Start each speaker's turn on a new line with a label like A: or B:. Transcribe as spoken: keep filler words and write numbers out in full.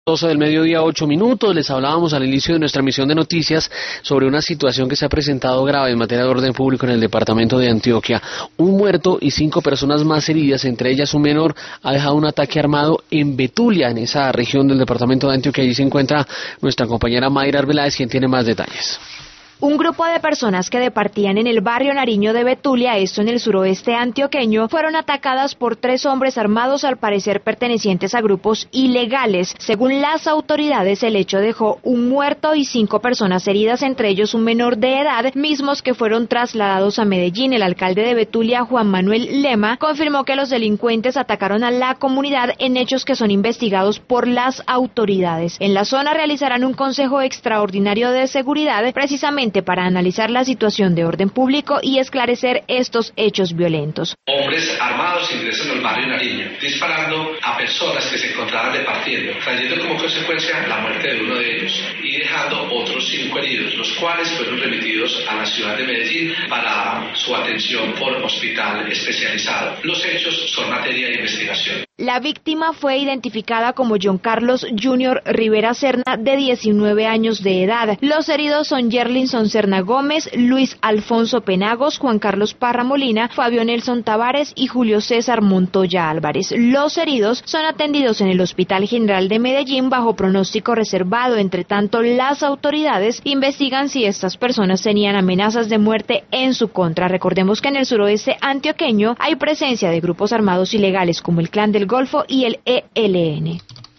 A: doce del mediodía, ocho minutos, les hablábamos al inicio de nuestra emisión de noticias sobre una situación que se ha presentado grave en materia de orden público en el departamento de Antioquia. Un muerto y cinco personas más heridas, entre ellas un menor, ha dejado un ataque armado en Betulia, en esa región del departamento de Antioquia. Allí se encuentra nuestra compañera Mayra Arbeláez, quien tiene más detalles.
B: Un grupo de personas que departían en el barrio Nariño de Betulia, esto en el suroeste antioqueño, fueron atacadas por tres hombres armados, al parecer pertenecientes a grupos ilegales. Según las autoridades, el hecho dejó un muerto y cinco personas heridas, entre ellos un menor de edad, mismos que fueron trasladados a Medellín. El alcalde de Betulia, Juan Manuel Lema, confirmó que los delincuentes atacaron a la comunidad en hechos que son investigados por las autoridades. En la zona realizarán un consejo extraordinario de seguridad, precisamente para analizar la situación de orden público y esclarecer estos hechos violentos.
C: Hombres armados ingresan al barrio Nariño, disparando a personas que se encontraban departiendo, trayendo como consecuencia la muerte de uno de ellos y dejando otros cinco heridos, los cuales fueron remitidos a la ciudad de Medellín para su atención por hospital especializado. Los hechos son materia de investigación.
B: La víctima fue identificada como John Carlos junior Rivera Serna, de diecinueve años de edad. Los heridos son Yerlinson Serna Gómez, Luis Alfonso Penagos, Juan Carlos Parra Molina, Fabio Nelson Tavares y Julio César Montoya Álvarez. Los heridos son atendidos en el Hospital General de Medellín bajo pronóstico reservado. Entre tanto, las autoridades investigan si estas personas tenían amenazas de muerte en su contra. Recordemos que en el suroeste antioqueño hay presencia de grupos armados ilegales como el Clan del Golfo y el E L N.